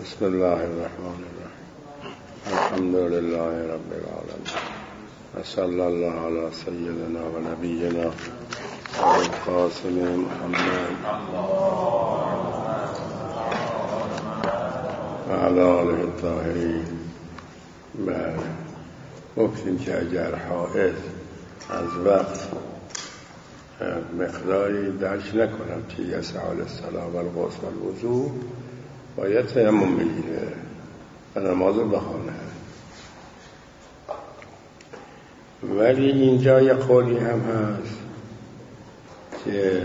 بسم الله الرحمن الرحیم. الحمد لله رب العالمین و صلی الله علی سیدنا و نبینا القاسم محمد و علی آله الطاهرین. گفتیم که اگر حائض از وقت مقداری درک نکنم که یسع الصلاة و الغسل و الوضوء، باید تیمم بگیره و نماز رو بخونه. ولی اینجا یه قولی هم هست که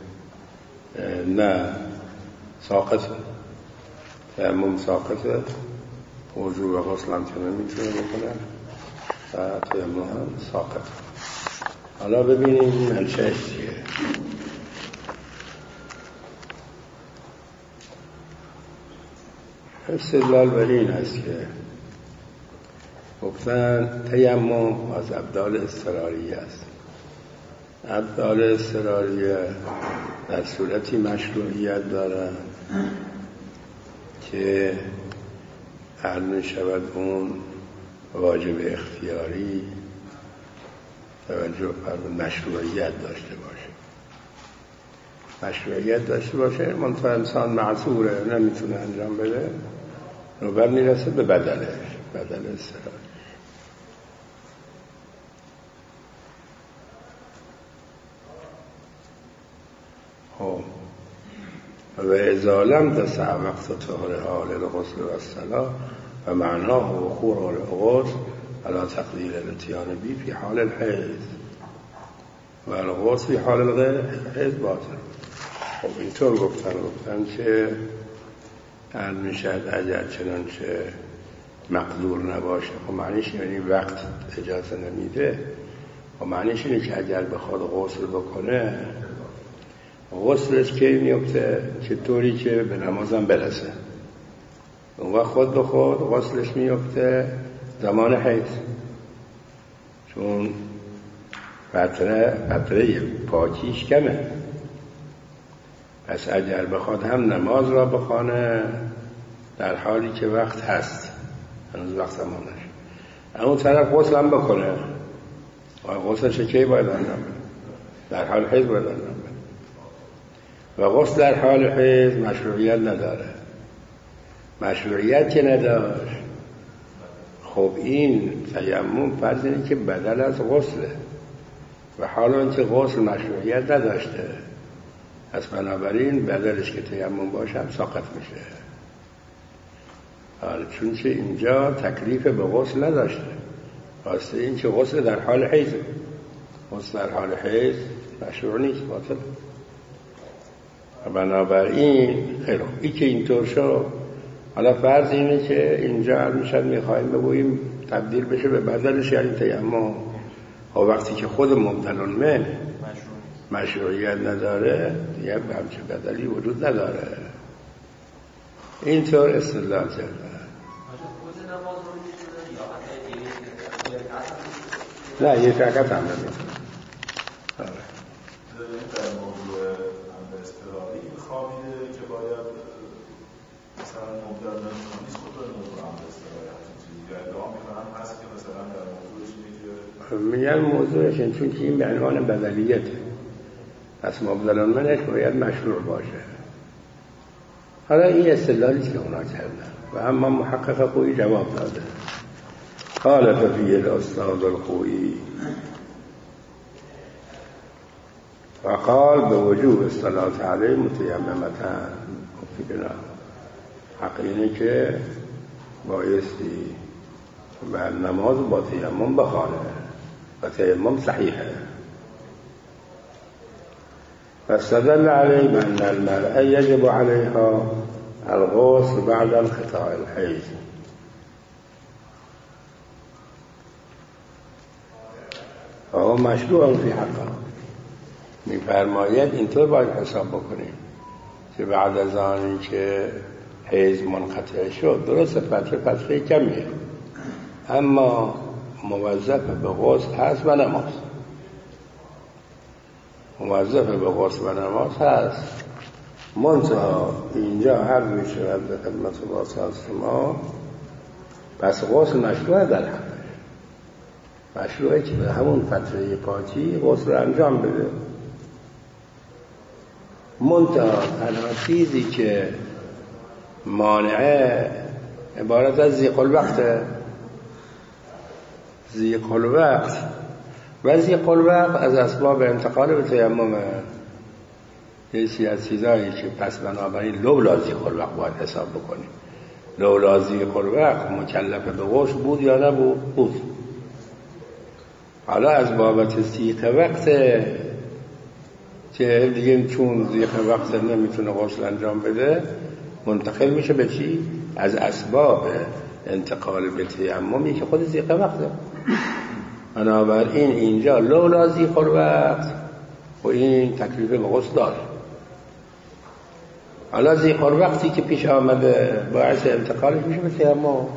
نه، ساقطه، تیمم ساقطه، وضوء و غسل هم که نمیتونه بکنه و تیمم هم ساقطه. حالا ببینیم منشأش چیه. استدلال بر این است که گفتن تیمم از ابدال اضطراریه است. ابدال اضطراریه در صورتی مشروعیت دارند که هر میشود اون واجب اختیاری توجه بر مشروعیت داشته باشه. مشروعیت داشته باشه، منتها انسان معذوره، نمیتونه انجام بده، نوبت میرسه به بدل اضطراری. و اذا لم تسع وقت طهرها للغسل والصلاة و معناه وقوع الغسل على تقدیر الاتیان بی فی حال الحیض و الغسل فی حال الحیض باطل. خب اینطور گفتن که هر میشد اگر چنانچه مقدور نباشه. خب معنیش یعنی وقت اجازه نمیده. خب معنیش اینه که اگر بخواد غسل بکنه، غسلش کی میفته؟ چطوری که به نمازم برسه. اون وقت خود به خود غسلش میفته زمان حیض، چون فتره پاکیش کمه. پس اگر بخواد هم نماز را بخونه در حالی که وقت هست، هنوز وقت زمانش، اون طرف غسل هم بکنه، و غسلش کی باید انجام بده؟ در حال حیض باید انجام بده. و غسل در حال حیض مشروعیت نداره. مشروعیت که نداشت، خب این تیمم فرض اینه که بدل از غسله و حالا اینکه غسل مشروعیت نداشته، پس بنابراین بدلش که تیمم باشه هم ساقط میشه. چون که اینجا تکلیف به غسل نداشته، واسه این که غسل در حال حیض، غسل در حال حیض مشروع نیست، باطل. و بنابراین این که اینطور شد، حالا فرض اینه که اینجا میشد میخوایم بگوییم تبدیل بشه به بدلش، یعنی تیمم. و وقتی که خود مبدل من مشروعیت نداره، دیگه همچه بدلی وجود نداره. اینطور استدلال کرده. نه، یک رکعت هم نمیتونه. در موضوع اضطراری خوابیده که باید مثلا مبدل من نیست، خود در موضوع اضطراری یا ادعا میکنم هست که مثلا در موضوعش اینه که میگن موضوعش چون که این به عنوان بدلیته، پس مبدل منش باید مشروع باشه. حالا این استدلالی که اونا کردن و اما محقق خویی جواب داده. قال ففیه الاستاذ الخویی و قال به وجوب الصلاة علیه متیممتن. گفتی که نه، حق اینه که بایستی و نماز با تیمم بخوانه و تیمم صحیحه. فاستدل علیه من المرأة یجب علیها الغسل بعد انقطاع الحیض. فهو مشروع فی حقه. می‌فرماید اینطور باید حساب بکنیم که بعد از آنی که حیض منقطع شد، درست فتره کمیه، اما موظف به غسل هست و نماز. موظف به غسل و نماز هست منتها اینجا هر روی شود به خدمت واسط ما، پس غسل مشروع در حقش، مشروعه که به همون فتره پاکی غسل رو انجام بده. منتها تنها چیزی که مانعه عبارت از ضیق الوقت. ضیق الوقت و ضیق الوقت از اسباب انتقال به تیمم، یکی از چیزایی که پس بنابراین لولا ضیق الوقت باید حساب بکنیم. لولا ضیق الوقت مکلف به غسل بود یا نبود؟ بود. حالا از بابت ضیق وقت که دیگه چون ضیق وقت نمیتونه غسل انجام بده، منتقل میشه به چی؟ از اسباب انتقال به تیممی که خود ضیق وقته. بنابراین اینجا لولا ضیق الوقت و این تکلیف به غسل داره. حالا ضیق الوقتی که پیش آمده باعث انتقالش میشه به تیمم.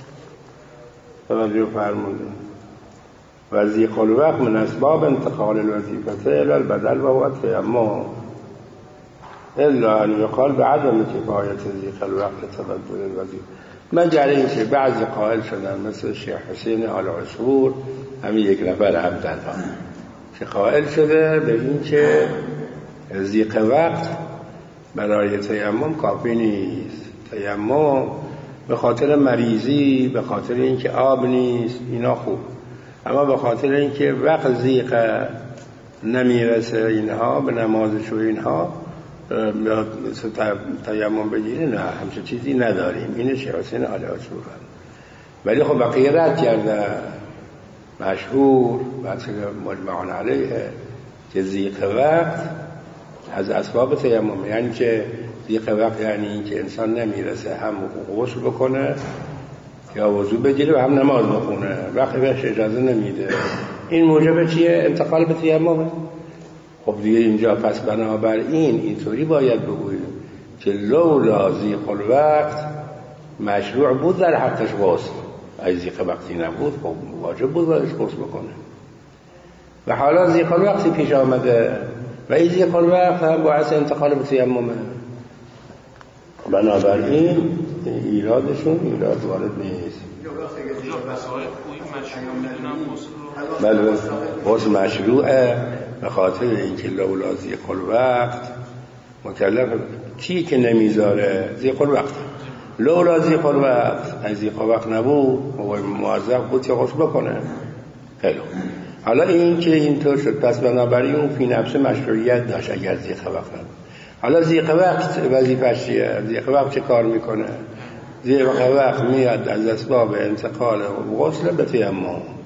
توجه فرمودید. و ضیق الوقت من اسباب انتقال الوظیفه الى البدل و هو التیمم الا ان یقال بعدم کفایت ضیق الوقت تبدل الوظیفه، مگر اینکه بعضی قائل شدن مثل شیخ حسین آل عصفور، همین یک نفر عبدالله که قائل شده به این که ضیق وقت برای تیمم کافی نیست. تیمم به خاطر مریضی، به خاطر اینکه آب نیست، اینا خوب، اما به خاطر اینکه وقت ضیق نمیرسه اینها به نمازش و اینها تیمم بگیره، نه همچه چیزی نداریم. اینه شیخ حسین آل عصفور. ولی خب بقیه رد کرده، مشهور بحث مجمعان علیه که ضیق وقت از اسباب تیمم، یعنی که ضیق وقت یعنی این که انسان نمیرسه هم غسل بکنه یا وضو بگیره و هم نماز بخونه، وقتی بهش اجازه نمیده. این موجب چیه؟ انتقال به تیممه. خب دیگه اینجا پس بنابراین اینطوری باید بگوییم که لولا ضیق الوقت مشروع بود در حقش غسل، اگه ضیق وقتی نبود خب واجب بود بایدش غسل بکنه. و حالا ضیق الوقتی پیش آمده و این ضیق الوقت هم باعث انتقال به تیممه. بنابراین ایرادشون ایراد وارد نیست. بله غسل مشروعه به خاطر اینکه لولا ضیق الوقت مکلف چی که نمیذاره ضیق الوقت. لولا ضیق الوقت، از ضیق الوقت نبود و موظف بود که غسل بکنه. خیلی حالا این که اینطور شد، پس بنابراین اون فی نفس مشروعیت داشت اگر ضیق وقت نبود. حالا ضیق وقت وظیفه‌اش چیه؟ ضیق وقت چه کار میکنه؟ ضیق وقت میاد از اسباب انتقال غسل به تیمم.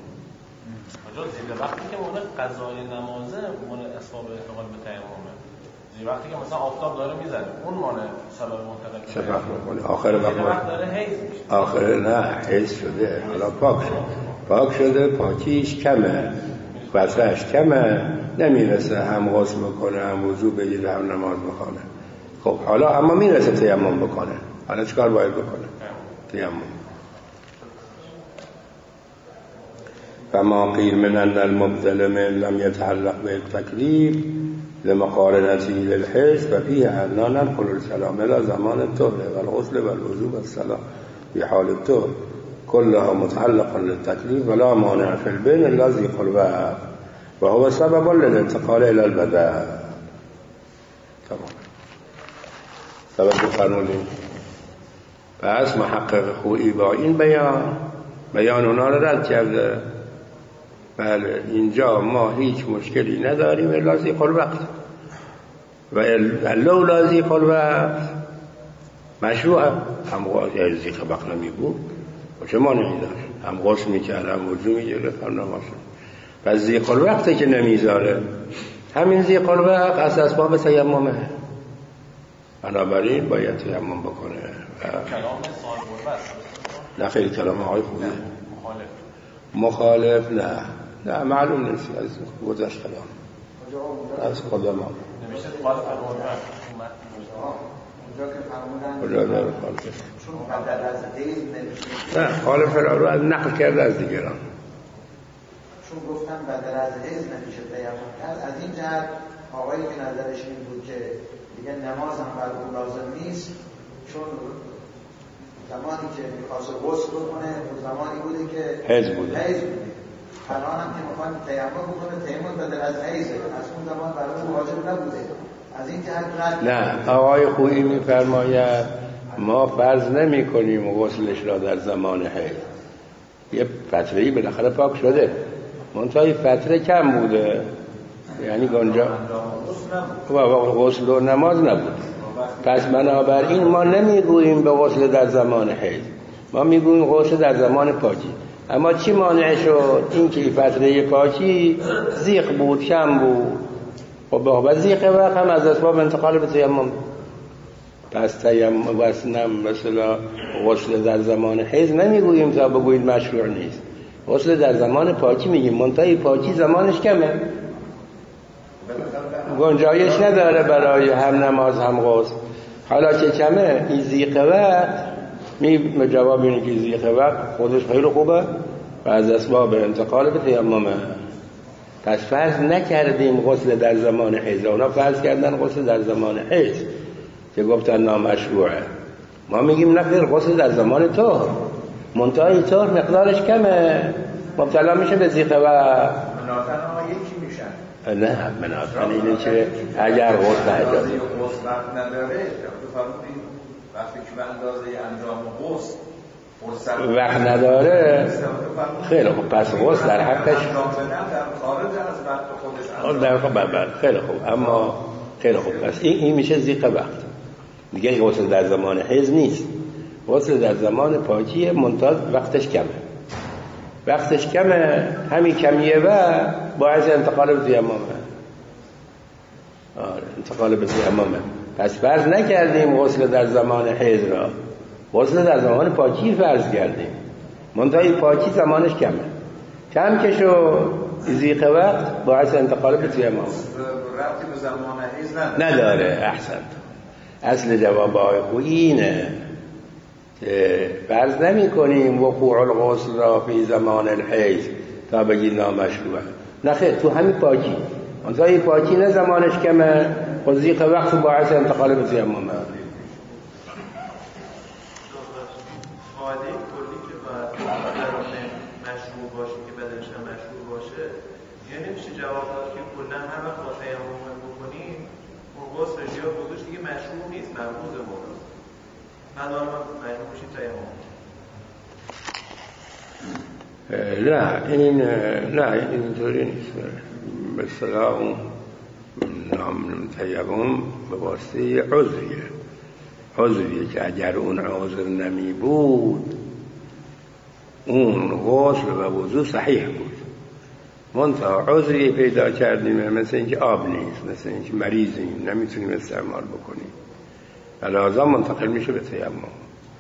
ضیق وقتی که مورد قضای نمازه مورد اسباب انتقال به تیممه. ضیق وقتی که مثلا آفتاب داره میزنه اون مورد سبب منتقل به تیمم. آخر وقت داره حیض میشه. آخر نه حیض شده، حالا پاک شده، پاکیش کمه، وضعش کمه، نمیرسه هم غسل بکنه هم وضو بگیره هم نماز بخونه. خب حالا اما میرسه تیمم بکنه، حالا چیکار باید بکنه؟ تیمم. فما قیل من ان المبدل من لم يتعلق بالتکلیف لمقارنته للحیض ففيه اننا ننقل الكلام الى زمان الطهر والغسل والوضوء والصلاه في حال الطهر كلها متعلقا للتكليف ولا مانع في البين الا ضيق الوقت وهو سبب للانتقال الى البدن. تمام. توجه فرمودید. پس محقق خویی با این بیان اونا رو رد کرده. بله اینجا ما هیچ مشکلی نداریم الا ضیق الوقت و لولا ضیق الوقت مشروع هم ضیق وقت نمی بود و چه مانعی داشت؟ هم غسل میکرد هم وضو میگرفت هم نماز. پس ضیق الوقتی که نمیذاره همین ضیق الوقت از اسباب تیممه، بنابراین باید تیمم بکنه. نه خیلی کلام های خوبیه. مخالف نه معلوم نیست از گذشت کلام از خدا ما نمیشه قال اونجا که فرمودن چون بدل از حیض نمیشه، نه خالف رو از نقل کرده از دیگران، چون گفتن بدل از حیض نمیشه تیمم کرد. از این جهت آقایی که نظرش این بود که دیگه نماز هم بر اون لازم نیست، چون زمانی که میخواست غسل بکنه و زمانی بوده که حیض بوده. الان هم که میخواد تیمم بکنه، تیمم بدل از حیضه، از اون زمان برای واجب نبوده. از این جهت نه، آقای خویی میفرماید ما فرض نمی کنیم غسلش را در زمان حیض. یه فتره‌ای بالاخره پاک شده، منتها فتره کم بوده، یعنی گنجا غسل و نماز نبود. پس بنابراین ما نمیگوییم به غسل در زمان حیض، ما میگوییم غسل در زمان پاکی. اما چی مانع شد؟ این که فتره پاکی زیغ بود، کم بود. خب زیغ وقت هم از اسباب انتقال به تیمم. پس تیمم مثلا غسل در زمان حیض نمیگوییم تا بگویید مشروع نیست. غسل در زمان پاکی میگیم، منتهی پاکی زمانش کمه، گنجایش نداره برای هم نماز هم غسل. حالا که کمه، این زیغ وقت جواب اینه که زیغ وقت خودش خیلی خوبه و از اسباب انتقال به تیممه. پس فرض نکردیم غسل در زمان حیض، اونا فرض کردن غسل در زمان حیض که گفتن نامشروعه. ما میگیم نخیر، غسل در زمان طهر، منتهی طهر مقدارش کمه، مبتلا میشه به زیغ وقت. مناطن ها یکی میشن. نه، مناطن اینه که اگر غسل اجازه وقت نداره، وقتی که به اندازه انجام غسل وقت نداره، خیلی خوب، پس غسل در حقش خیلی خوب، اما خیلی خوب، پس این میشه زیغ وقت دیگه. غسل در زمان حیض نیست، غسل در زمان پاکیه، منتها وقتش کمه، همین کمیه و باعث انتقال به تیممه. انتقال به تیممه. پس فرض نکردیم غسل در زمان حیض را، غسل در زمان پاکی فرض کردیم، منتهی پاکی زمانش کمه، کم که شد زیغ وقت باعث انتقال به تیمم. ربطی به زمان حیض نداره. احسنت. اصل جواب آقای خویی اینه که فرض نمی کنیم وقوع الغسل را فی زمان الحیض تا بگید نامشروعه. نخیر، تو همین پاکی، منتهی پاکی نه زمانش کمه، خود زیغ وقت باعث انتقال به تیممه. قاعده کلی که باید مشروع باشه که بدنش هم مشروع باشه، یعنی نمیشه جواب داد که کلا هر وقت با تیمم بکنیم اون غسلش یا وضوش دیگه مشروع نیست، مرموز مورد ندارم مشروع میشه تیمم. نه اینطوری نیست. به اصطلاح اون نام تیمم به واسطه عذریه که اگر اون عذر نمی بود اون غسل و وضو صحیح بود، منتها عذری پیدا کردیم، مثل اینکه آب نیست، مثل اینکه مریضیم نمیتونیم استعمال بکنیم، لازم منتقل میشه به تیمم.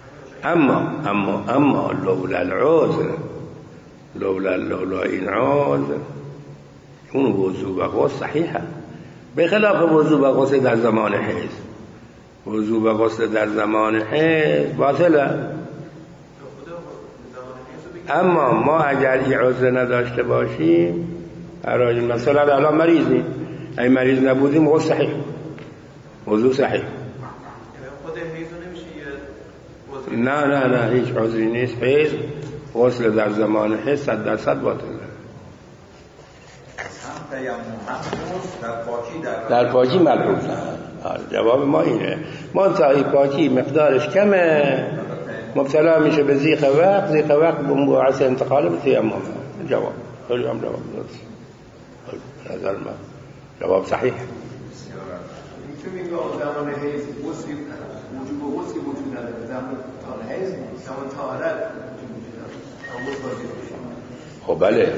اما لولا العذر، لولا این عذر، اون وضو و غسل صحیحه، به خلاف وضو و غسل در زمان حیض. وضو و غسل در زمان حیض باطله. اما ما اگر این عذر نداشته باشیم، مثلا الان مریضیم، اگه مریض نبودیم غسل صحیح، وضو صحیح. خود حیض نمیشه نه هیچ عذری نیست. حیض غسل در زمان حیض 100% باطله. در پاکی ملحوظ. جواب ما اینه، منتهی پاکی مقدارش کمه، مبتلا میشه به زیغ وقت باعث انتقال به تیمم. جواب خیلی هم جواب درست. نظر من جواب صحیح. میتونم میگم زمان حیض وضوء وجوب غسل وجود نداره، زمان حیض زمان طهارت خب بله.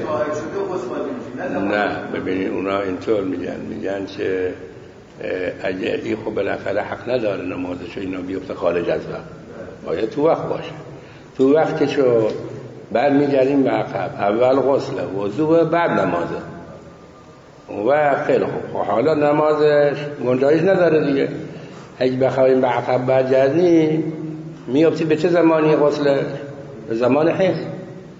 نه ببینید اونا اینطور میگن که اگه این خب بالاخره حق نداره نمازش اینا بیفته خارج از وقت، باید تو وقت باشه. تو وقت که شو برمیگردیم به عقب، اول غسل، وضو، بعد نمازه. اون وقت خیلی خوب. حالا نمازش گنجایش نداره دیگه، اگه بخوایم به عقب برگردیم میفتی به چه زمانی غسل؟ به زمان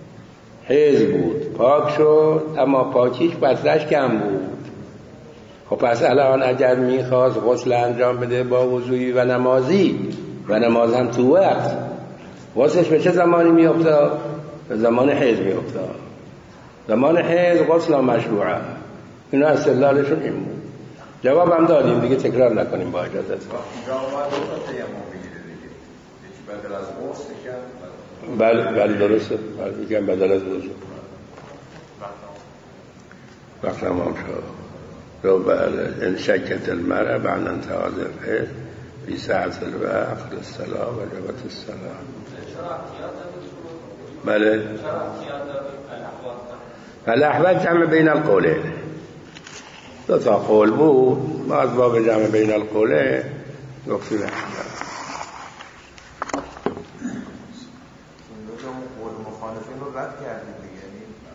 حیض بود، پاک شد، اما پاکیش بسرش کم بود. خب خب پس الان اگر میخواست غسل انجام بده با وضوئی و نمازی و نماز هم تو وقت، غسلش به چه زمانی میافتاد؟ به زمان حیض میافتاد. زمان حیض غسل مشروعه. اینا استدلالشون این بود. جواب هم دادیم دیگه، تکرار نکنیم با اجازت. اینجا باید دو تیمم بگیره دیگه. یکی بدل از غسل کرد. بله درسته. بله میگم بدل از وضو. وقت تمام شد. رو بله ان شکت المرء بعد انتهاء الحیض فی ساعة الوقت الصلاة وجبت الصلاة. بله الاحوال جمع بین القولین، دو تا قول بود، ما از باب جمع بین القولین گفتیم احوال. قول مخالفین رو رد کردیم دیگه،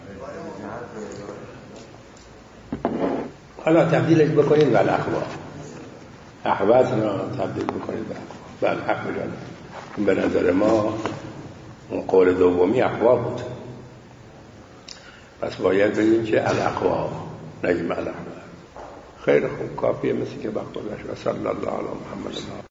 حالا تبدیلش بکنید بله احوال تبدیل بکنید بله حق بجانب. به نظر ما اون قول دومی اقوا بود، پس باید بگیم که الاقوا نگیم الاحوال. خیلی خوب، کافیه مثل که وقت گذشت. و صلی الله علی محمد.